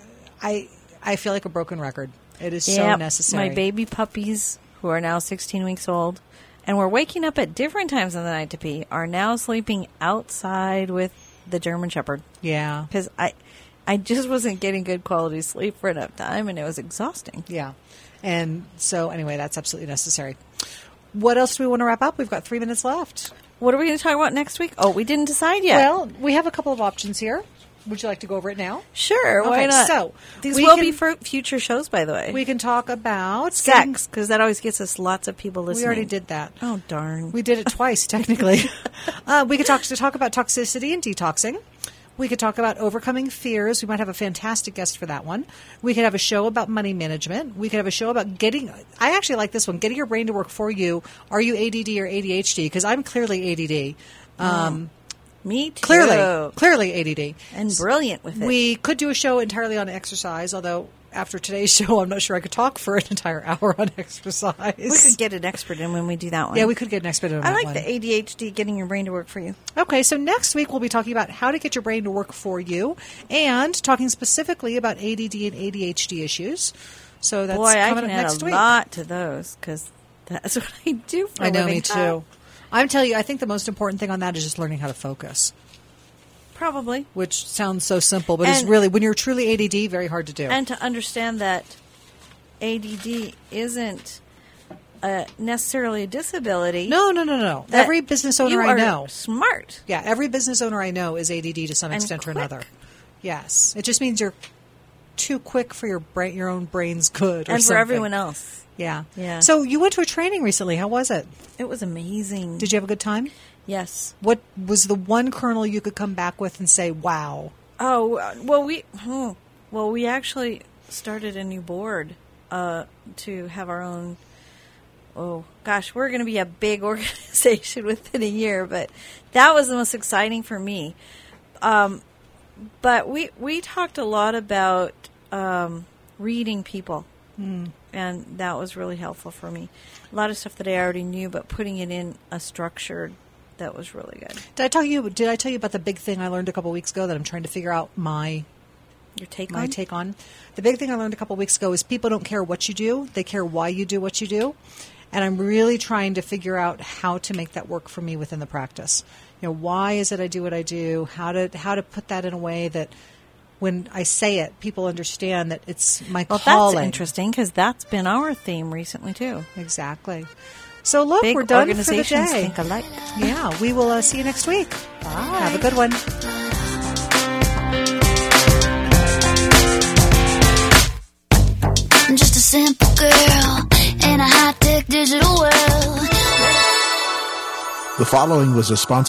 I I feel like a broken record. It is so Yep. necessary. My baby puppies, who are now sixteen weeks old, and were waking up at different times in the night to pee, are now sleeping outside with the German Shepherd. Yeah. Because I, I just wasn't getting good quality sleep for enough time, and it was exhausting. Yeah. And so anyway, that's absolutely necessary. What else do we want to wrap up? We've got three minutes left. What are we going to talk about next week? Oh, we didn't decide yet. Well, we have a couple of options here. Would you like to go over it now? Sure, why Okay, not? So These we will can- be for future shows, by the way. We can talk about Sex, because that always gets us lots of people listening. We already did that. Oh, darn. We did it twice, technically. uh, we could talk to talk about toxicity and detoxing. We could talk about overcoming fears. We might have a fantastic guest for that one. We could have a show about money management. We could have a show about getting, I actually like this one, getting your brain to work for you. Are you A D D or A D H D? Because I'm clearly A D D. Um, Me too. Clearly, clearly A D D. And brilliant with it. We could do a show entirely on exercise, although after today's show, I'm not sure I could talk for an entire hour on exercise. We could get an expert in when we do that one. Yeah, we could get an expert in on I that like one. the A D H D, getting your brain to work for you. Okay, so next week we'll be talking about how to get your brain to work for you and talking specifically about A D D and A D H D issues. So that's Boy, I coming can up add next a week. lot to those because that's what I do for a I know, living. me too. I'm telling you, I think the most important thing on that is just learning how to focus. Probably. Which sounds so simple, but it's And- really, when you're truly A D D, very hard to do. And to understand that A D D isn't uh, necessarily a disability. No, no, no, no. That Every business owner you I are know. smart. Yeah, every business owner I know is A D D to some And extent or quick. another. Yes. It just means you're too quick for your brain, your own brain's good or And for something. everyone else. Yeah. Yeah. So you went to a training recently. How was it? It was amazing. Did you have a good time? Yes. What was the one kernel you could come back with and say, wow? Oh, uh, well, we hmm, well we actually started a new board uh, to have our own. Oh gosh, we're going to be a big organization within a year, but that was the most exciting for me. Um, but we we talked a lot about um, reading people, Mm. and that was really helpful for me. A lot of stuff that I already knew, but putting it in a structured. That was really good. Did I tell you? Did I tell you about the big thing I learned a couple weeks ago that I'm trying to figure out my Your take my on? take on? The big thing I learned a couple weeks ago is people don't care what you do; they care why you do what you do. And I'm really trying to figure out how to make that work for me within the practice. You know, why is it I do what I do? How to how to put that in a way that when I say it, people understand that it's my Well, calling. that's interesting because that's been our theme recently too. Exactly. So look, Big we're done for the organizations day. think alike. Yeah, we will uh, see you next week. Bye. Have a good one. I'm just a simple girl in a high-tech digital world. The following was a sponsor.